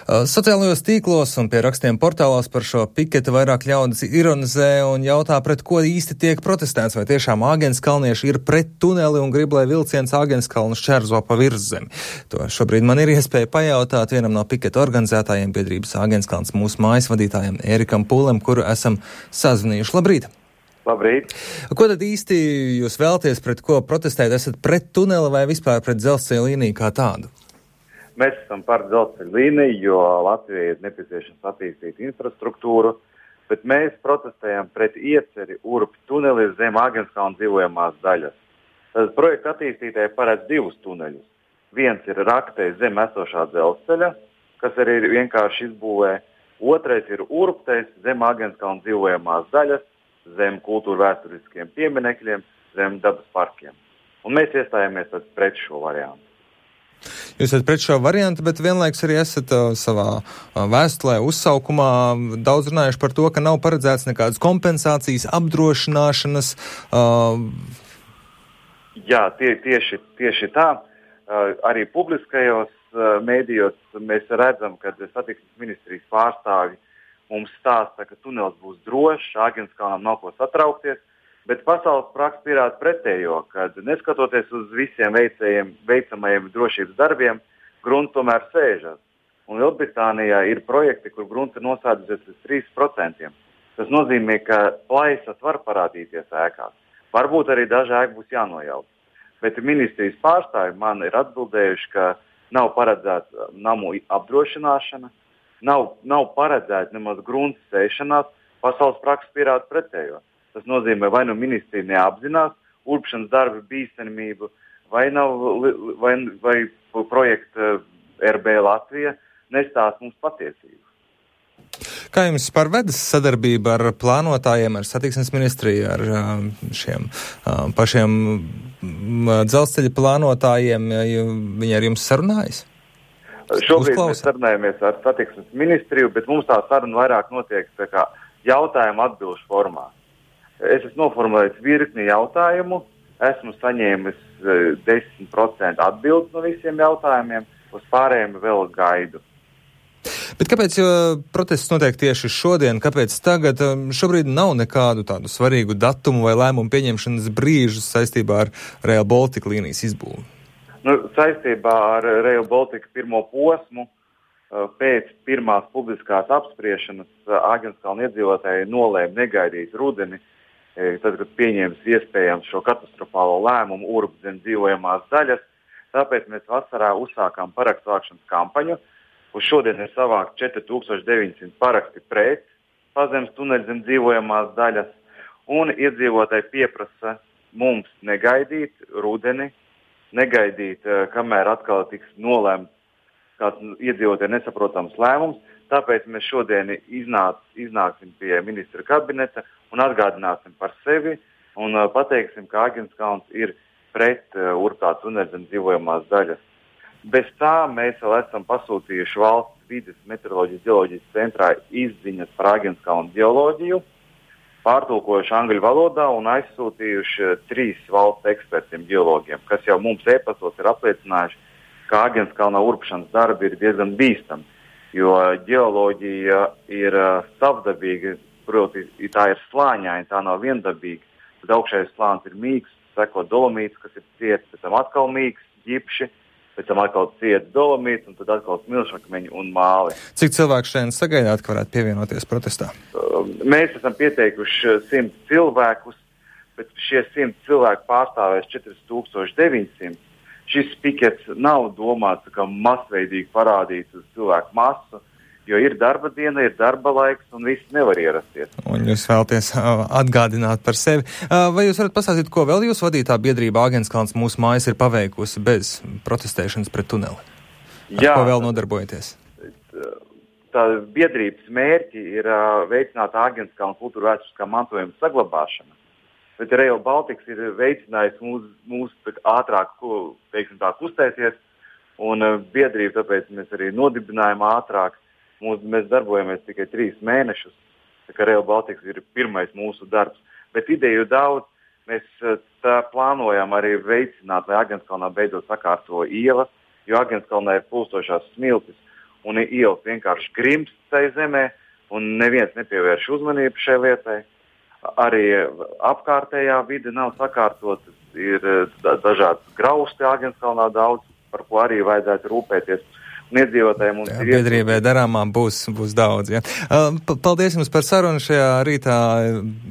Sociālajos tīklos un pie rakstiem portālos par šo piketu vairāk ļaudis ironizē un jautā, pret ko īsti tiek protestēts, vai tiešām āgenskalnieši ir pret tuneli un grib, lai vilciens Āgenskalnu šķērzo pa virszemi. To šobrīd man ir iespēja pajautāt vienam no piketu organizētājiem, biedrības Āgenskalns mūsu mājas vadītājiem Ērikam Pūlem, kuru esam sazvanījuši. Labrīt! Labrīt! Ko tad īsti jūs vēlties, pret ko protestēt? Esat pret tuneli vai vispār pret dzelzceļa līniju kā tādu? Mēs esam par dzelzceļa līniju, jo Latvijai ir nepieciešams attīstīt infrastruktūru, bet mēs protestējam pret ieceri Urupju tuneli zem Āgenskalna dzīvojamās daļas. Tad projekta attīstītāji paredz divus tuneļus. Viens ir raktei zem esošā dzelzceļa, kas arī ir vienkārši izbūvē. Otrais ir Uruptais zem Āgenskalna dzīvojamās daļas, zem kultūra vēsturiskiem pieminekļiem, zem dabas parkiem. Un mēs iestājāmies pret šo variantu. Jūs esat pret šo variantu, bet vienlaiks arī esat savā vēstulē, uzsaukumā daudz runājuši par to, ka nav paredzēts nekādas kompensācijas, apdrošināšanas. Jā, tieši tā. Arī publiskajos mēdījos mēs redzam, ka satiksmes ministrijas pārstāvji mums stāsta, ka tunelis būs drošs, Āgenskalnam nav ko satraukties. Bet pasaules praksa pierāda pretējo, kad neskatoties uz visiem veicamajiem drošības darbiem, grunts tomēr sēžas. Un Lielbritānijā ir projekti, kur grunts ir nosēdusies līdz 3%. Tas nozīmē, ka plaisas var parādīties ēkās. Varbūt arī daži ēki būs jānojauc. Bet ministrijas pārstāvi man ir atbildējuši, ka nav paredzēta namu apdrošināšana, nav paredzēta nemaz grunts sēšanās, pasaules praksa pierāda pretējo. Tas nozīmē, vai nu ministrija neapzinās urpšanas darba bīstamību, vai projekta RB Latvija nestāsta mums patiesību. Kā jums par vedas sadarbību ar plānotājiem, ar satiksmes ministriju, ar šiem pašiem dzelzceļa plānotājiem? Viņi ar jums sarunājas? Šobrīd mēs sarunājamies ar satiksmes ministriju, bet mums tā saruna vairāk notiek tā kā jautājuma atbilžu formā. Es esmu noformulējis virkni jautājumu, esmu saņēmis 10% atbildes no visiem jautājumiem, uz pārējiem vēl gaidu. Bet kāpēc protests notiek tieši šodien? Kāpēc tagad? Šobrīd nav nekādu tādu svarīgu datumu vai lēmumu pieņemšanas brīžu saistībā ar Rail Baltica līnijas izbūvi? Saistībā ar Rail Baltica pirmo posmu pēc pirmās publiskās apspriešanas Āgenskalna iedzīvotāji nolēma negaidīt rudeni, tad, kad pieņēmis iespējams šo katastrofālo lēmumu Urupju zem dzīvojamās daļas. Tāpēc mēs vasarā uzsākām parakstu vākšanas kampaņu. Uz šodien ir savākt 4900 paraksti pret pazemes tuneļu zem dzīvojamās daļas. Un iedzīvotāji pieprasa mums negaidīt rudeni, negaidīt, kamēr atkal tiks nolēmts kāds iedzīvotāji nesaprotams lēmums. Tāpēc mēs šodien iznāksim pie ministra kabineta un atgādināsim par sevi un pateiksim, ka Āgenskalns ir pret Urupjā tuneļa zem dzīvojamās daļas. Bez tā mēs vēl esam pasūtījuši valsts vides meteoroloģijas ģeoloģijas centrā izziņas par Āgenskalna ģeoloģiju, pārtulkojuši angļu valodā un aizsūtījuši 3 valsts ekspertiem ģeologiem, kas jau mums e-pastos ir apliecinājuši, ka Āgenskalna urpšanas darbi ir diezgan bīstami. Jo ģeoloģija ir savdabīga, proti, tā ir slāņaina, tā nav viendabīga. Tad augšējais slānis ir mīgs, seko dolomīts, kas ir ciets, pēc tam atkal mīgs, ģipši, pēc tam atkal ciets dolomīts un tad atkal smilšakmeņi un māli. Cik cilvēku šodien sagaidāt, ka varētu pievienoties protestā? Mēs esam pieteikuši 100 cilvēkus, bet šie 100 cilvēku pārstāvēs 4900. Šis pikets nav domāts, ka masveidīgi parādīt uz cilvēku masu, jo ir darba diena, ir darba laiks un viss nevar ierasties. Un jūs vēlaties atgādināt par sevi. Vai jūs varat pastāstīt, ko vēl jūs vadītā biedrība Āgenskalns mūsu mājas ir paveikusi bez protestēšanas pret tuneli? Ar ko vēl nodarbojaties? Tā biedrības mērķi ir veicināt Āgenskalna kultūra vēsturiskā mantojuma saglabāšanu. Bet Rail Baltica ir veicinājis mūs ātrāk, kustēties, un biedrība, tāpēc mēs arī nodibinājām ātrāk. Mēs darbojamies tikai 3 mēnešus, tā kā Rail Baltica ir pirmais mūsu darbs. Bet ideju daudz, mēs plānojam arī veicināt, lai Āgenskalnā beidzot sakārto ielas, jo Āgenskalnā ir plūstošās smiltis, un ielas vienkārši grimst tai zemē, un neviens nepievērš uzmanību šai lietai. Arī apkārtējā vide nav sakārtota, ir dažādas grausti Āgenskalnā daudz, par ko arī vajadzētu rūpēties. Un iedzīvotājiem mums ir biedrībai darāmā būs daudz. Ja. Paldies jums par sarunu šajā rītā.